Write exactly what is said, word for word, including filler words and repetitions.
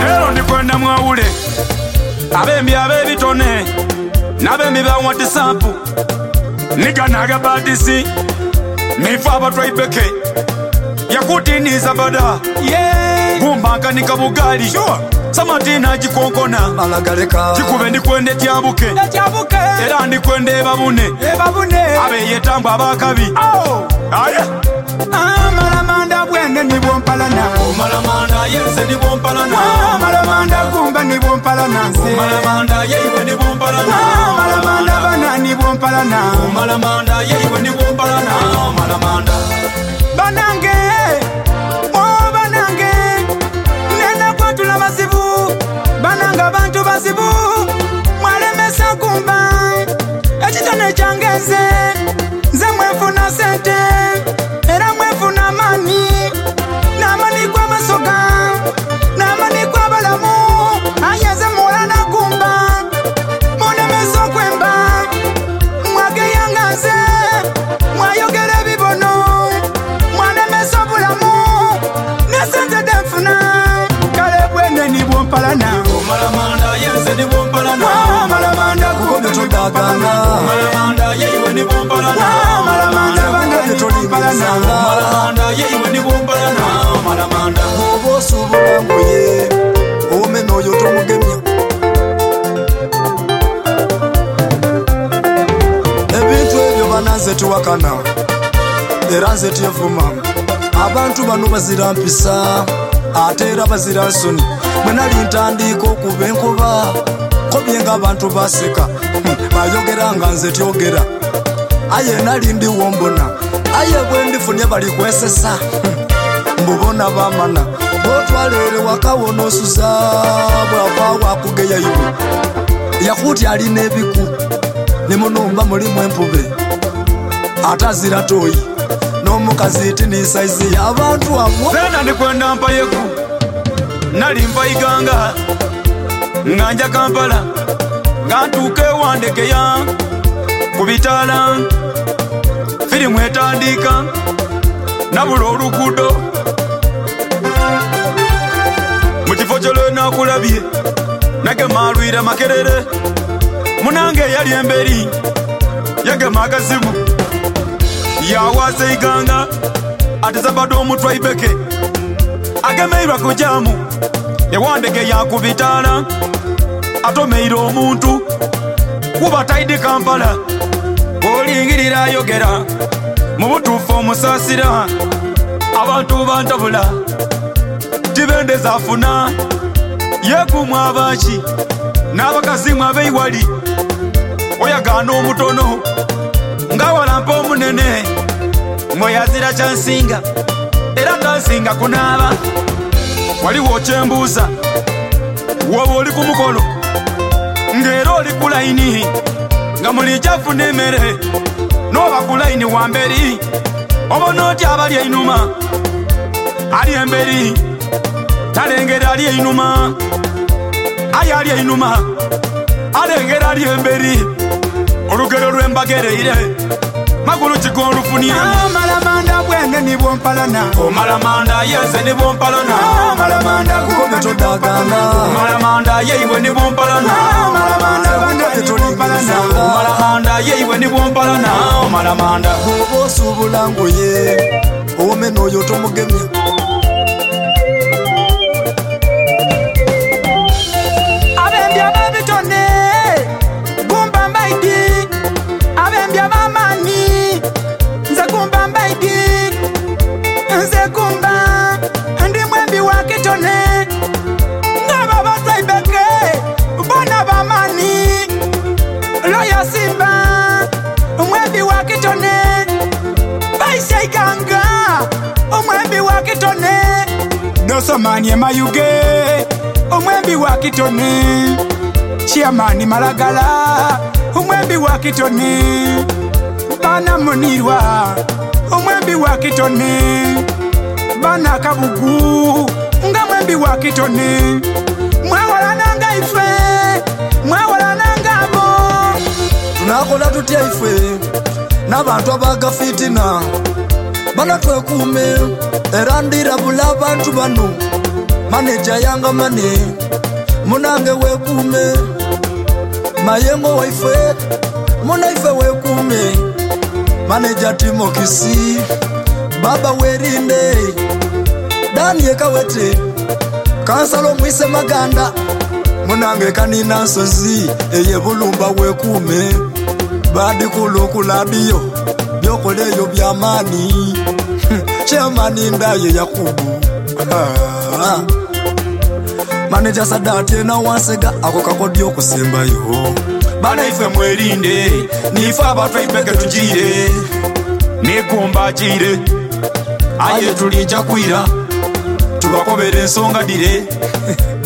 lero ndikwenda mwawule abembi abebitone nabembi ba WhatsApp niganaga badisi mifa abatwaibeke yakutiniza bada yeah gumbaka nikabugali sure samatina jikonkona malagaleka jikube ndikwende tyabuke tyabuke era ndikwende babune babune abeyetamba abakabi oh aya amalamanda bwende nibompalana malamanda yense nibompalana malamanda kumba nibompalana malamanda yewe nibompalana malamanda bana nibompalana malamanda yewe nibompalana malamanda banange oh banange nena kwatula basibu bananga bantu basibu mwalemesa kumba ekitone kyangeze nze mwefuna sente era mwefuna mani namani kwa masoga namani kwa balamu anyeze mulana kumba munemeso kwemba mwage yangaze mwayogere bibono mwanemeso bulamu nesente defuna kale bwende nibompalana malamanda yense nibompalana malamanda kukobe todagana malamanda yewe nibompalana malamanda bande tolimpalana malamanda yewe nibompalana malamanda obosubula ngoye omeno yo tomugemya ebintu ebyo bananze tuwakana era nze tyevuma abantu bano bazira mpisa ate era bazira nsoni bwe nali ntandika okuba enkuba kobyenga abantu baseka bayogera nga nze tyogera aye nali ndiwo mbona aye bwe ndifunye bali kwesesa mbubona bamana botwalere wakawono osuza bwava wakugeya iwe yakuti alina ebiku ne munumba mulimu empube atazira toyi n'omukazi iti ni saizi y'abantu abo zena ndikwenda mpayeku nali mpayiganga nganja Kampala ngantuke wandekeya kubitala firimu etandika nabula olugudo mukifo kyolo nakulabye nagema alwira makerere munange yali emberi yagema akazibu yawaze iganga atezabado omutwa ibeke agemeirwa kujamu ewandeke yakubitala atomeire omuntu kuba taidi Kampala olingirira yogera mu butuufu omusasira abantu bantabula tibendeza afuna yekumwa abaki n'abakazimu abeiwali oyagana omutono ngawalampa omunene mweyazira kyansinga era tansinga kunaaba waliwo kyembuuza woba oli ku mukolo ng'era oli ku layini nga mulijjafu n'emmere n'oba ku layini wa mberi obona oti abali einuma ali emberi talengera ali einuma aye ali einuma alengera ali emberi olugero lw'embagereire magulu kigolufunie malamanda bwende nibompalana malamanda yense nibompalana malamanda kukobe todagana malamanda yewe nibompalana malamanda bande tolimpalana malamanda yewe nibompalana malamanda obosubula ngoye omeno yo tomugemya abembi ababitone gumba mbaidi abembi abamani nze gumba mbaidi nze gumba ndi mwembi wa kitone ngaba basaibeke bona bamani loya simba mwembi wa kitone baishaiganga omwembi wa kitone nosomanie mayuge omwembi wa kitone chiamani malagala omwembi wa kitone bana munirwa omwembi wa kitone bana kabugu nga mwembi wa kitone mwawalana nga ife mwawalana ngabo tunakola tutya ife n'abantu abagafitina bana twekuume era ndirabula abantu bano manager yanga mane munange wekume mayengo waife munaife wekume manager Timokisi baba werinde Daniel Kawete kansalo mwise maganda munange kanina sozi eye bulumba wekume badi kulukulabiyo byokoleyo byamani chemani ndaye Yakubu manager Sadati na wasega ako kakodyo kusembayo bana ife mwerinde nifa abatwa ipeke tujire nekumba jire aye tulinja kwira tubakobere ensonga dire